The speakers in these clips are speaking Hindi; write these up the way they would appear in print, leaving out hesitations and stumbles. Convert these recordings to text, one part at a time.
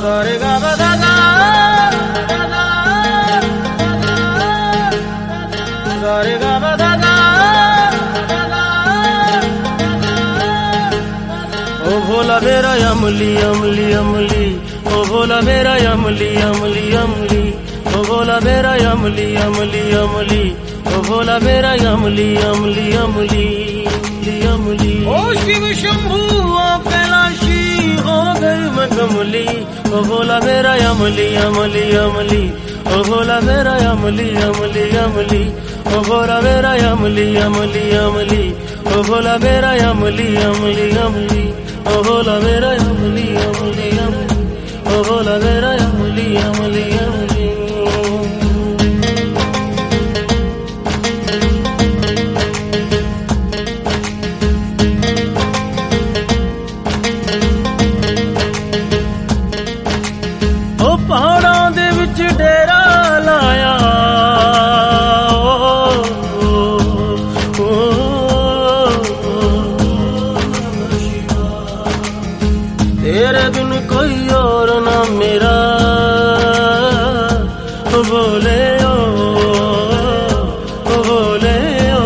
रे गा गा गा गा रे गा गा गा गा। ओ भोला मेरा अमली अमली अमली, ओ भोला मेरा अमली अमली अमली, ओ भोला मेरा अमली अमली अमली, ओ भोला मेरा अमली अमली अमली अमली। ओ शिव शंभू कैलाशी हो गई मैं कमली, ओ भोला मेरा अमली अमली अमली, ओ भोला मेरा अमली अमली अमली, ओ भोला मेरा अमली अमली अमली, ओ भोला मेरा अमली अमली अमली, ओ भोला मेरा अमली अमली अमली, ओ भोला मेरा अमली अमली अमली। ओ पहाड़ां दे विच डेरा लाया, तेरे बिन कोई और ना मेरा, ओ बोले ओ बोले ओ।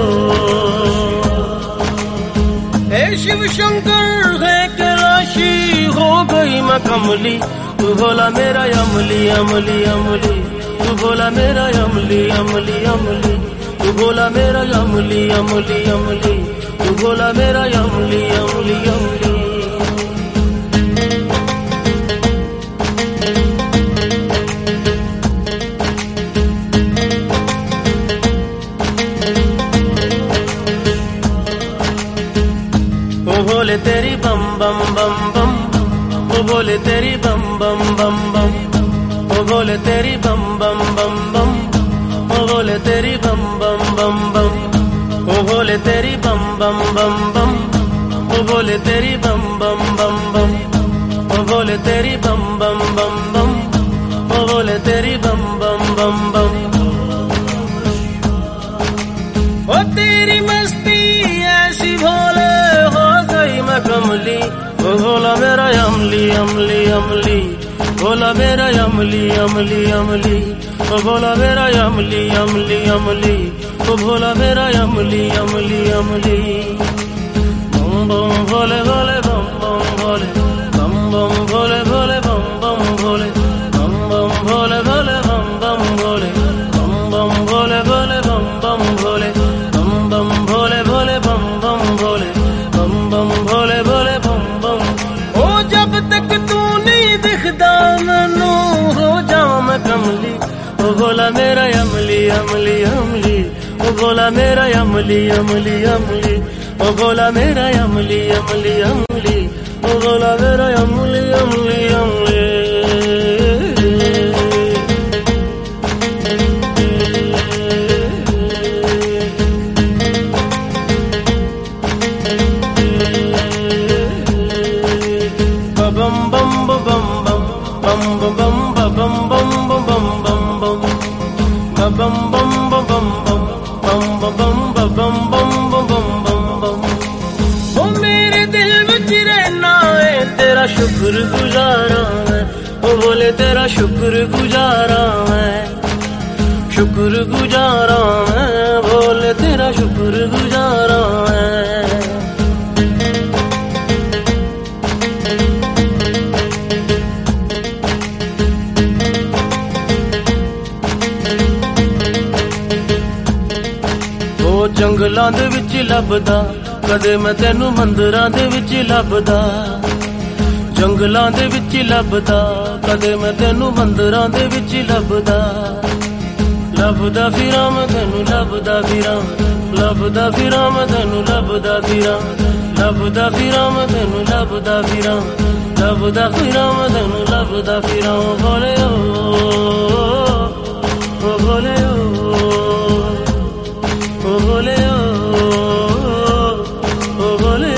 हे शिव शंकर है कैलाशी हो गई मैं कमली, तू भोला मेरा अमली अमली अमली, तू भोला मेरा अमली अमली अमली, तू भोला मेरा अमली अमली अमली, तू भोला मेरा अमली अमली अमली। ओ बोले तेरी बम बम बम बम, ओ बोले तेरी बम बम बम बम, ओ बोले तेरी बम बम बम बम, ओ बोले तेरी बम बम बम बम, ओ बोले तेरी बम बम बम बम, ओ बोले तेरी बम बम बम बम, ओ बोले तेरी बम बम बम बम, ओ बोले तेरी बम बम बम बम। ओ तेरी मस्ती ऐसी भोले हो गई मैं कमली, ओ भोला मेरा अमली अमली अमली, भोला मेरा अमली अमली अमली, ओ भोला मेरा अमली अमली अमली, ओ भोला मेरा अमली अमली अमली। बम बम भोले भोले बम बम भोले, बम बम भोले भोले बम बम भोले, बम बम भोले भोले बम बम भोले, बम बम भोले भोले बम बम भोले, बम बम भोले भोले बम बम भोले, बम बम भोले भोले बम बम। ओ जब तक तू नहीं दिखदा मैनू हो जाऊं मैं कमली, ओ भोला मेरा अमली अमली अमली, ओ भोला मेरा अमली अमली अमली, ओ भोला मेरा अमली अमली अमली, ओ भोला मेरा अमली अमली अमली। बम बम बम बम बम बम बम बम बम बम बम बम बम बम बम बम बम बम बम। ओ मेरे दिल विच रहना है तेरा शुक्र गुजारा है, ओ बोले तेरा शुक्र गुजारा है, शुक्र गुजारा है, बोले तेरा शुक्र गुजारा है। जंगलां दे विच लभदा कदे मैं तैनू मंदिरां दे विच लभदा, जंगलां दे विच लभदा कदे मैं तैनू मंदिरां दे विच लभदा, लभदा फिरां मैं तैनू लभदा फिरां, लभदा फिरां मैं तैनू लभदा फिरां, लभदा फिरां मैं तैनू लभदा फिरां, लभदा फिरां मैं तैनू लभदा फिरां। ओ भोले ओ भोले ओ भोले ओ भोले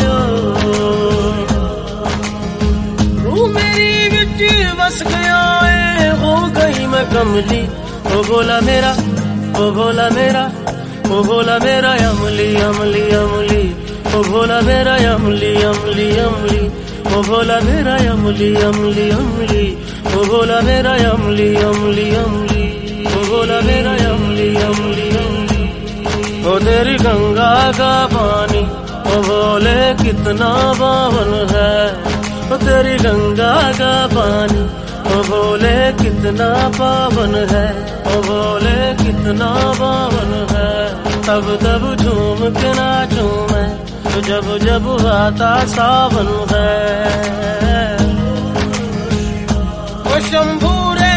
रूह मेरी विच बस गया है हो गई मैं कमली, ओ भोला मेरा ओ भोला मेरा ओ भोला मेरा अमली अमली अमली, ओ भोला मेरा अमली अमली अमली, ओ भोला मेरा अमली अमली अमली, ओ भोला मेरा अमली अमली अमली, ओ भोला मेरा अमली अमली अमली। ओ तेरी गंगा का पानी ओ भोले कितना पावन है, ओ तेरी गंगा का पानी ओ भोले कितना पावन है, ओ भोले कितना पावन है। तब तब झूम के नाचूं मैं तो जब जब आता सावन है। ओ शंभू रे,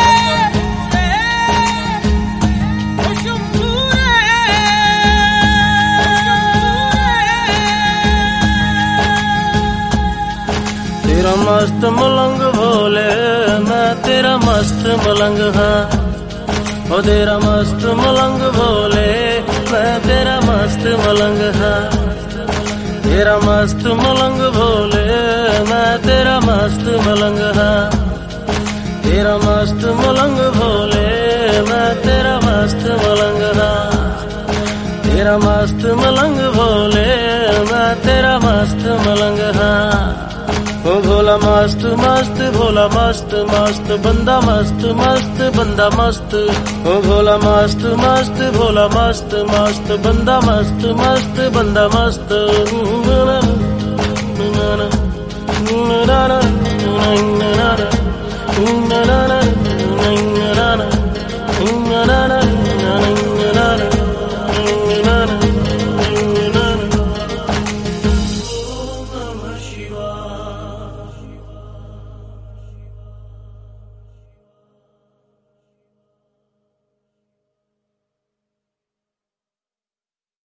ओ शंभू रे, तेरा मस्त मलंग भोले मैं तेरा मस्त मलंग हाँ, ओ तेरा मस्त मलंग भोले मैं तेरा मस्त मलंग हाँ, तेरा मस्त मलंग भोले मैं तेरा मस्त मलंग हाँ, तेरा मस्त मलंग भोले मैं तेरा मस्त मलंग हाँ, तेरा मस्त मलंग भोले मैं तेरा मस्त मलंग हाँ। ओ भोला मस्त मस्त भोला मस्त मस्त बंदा मस्त मस्त बंदा मस्त, ओ भोला मस्त मस्त भोला मस्त मस्त बंदा मस्त मस्त बंदा मस्त।